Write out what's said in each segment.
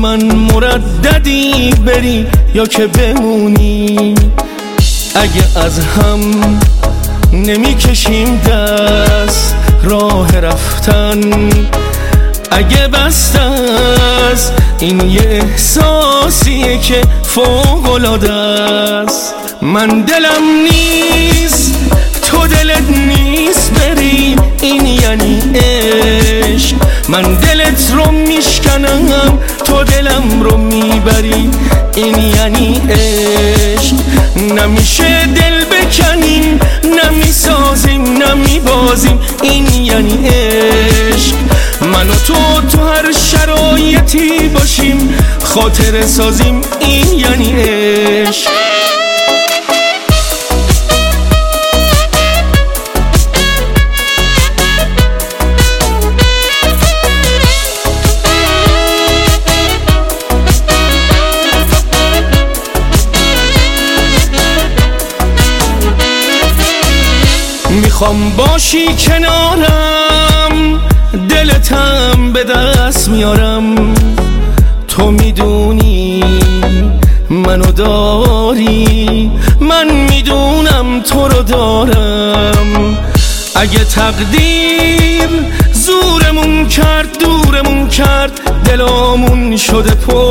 من مرددی بری یا که بمونی. اگه از هم نمی کشیم دست راه رفتن، اگه بست است این یه احساسیه که فوق‌العاده است. من دلم نیست تو دلت نیست بری، این یعنی عشق. من دلت رو میشکنم تو دلم رو میبری، این یعنی عشق. نمیشه دل بکنیم، نمیسازیم نمیبازیم، این یعنی عشق. من و تو هر شرایطی باشیم، خاطره سازیم، این یعنی عشق. میخوام باشی کنارم، دلتم به دست میارم. تو میدونی منو داری، من میدونم تو رو دارم. اگه تقدیر زورمون کرد دورمون کرد، دلامون شده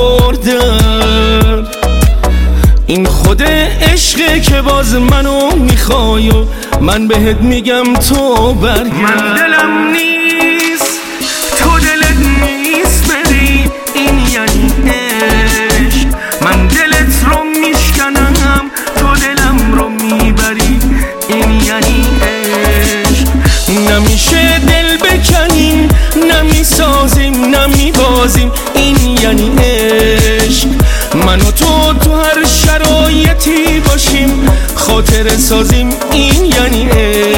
پردر. این خود عشقه که باز منو میخوای و من بهت میگم تو برگرد. من دلم نیست تو دلت نیست بری، این یعنی عشق. من دلت رو میشکنم تو دلم رو میبری، این یعنی عشق. نمیشه دل بکنیم، نمیسازیم نمیبازیم، این یعنی عشق. من و تو هر شرایطی باشیم، خاطره سازیم، این یعنی عشق.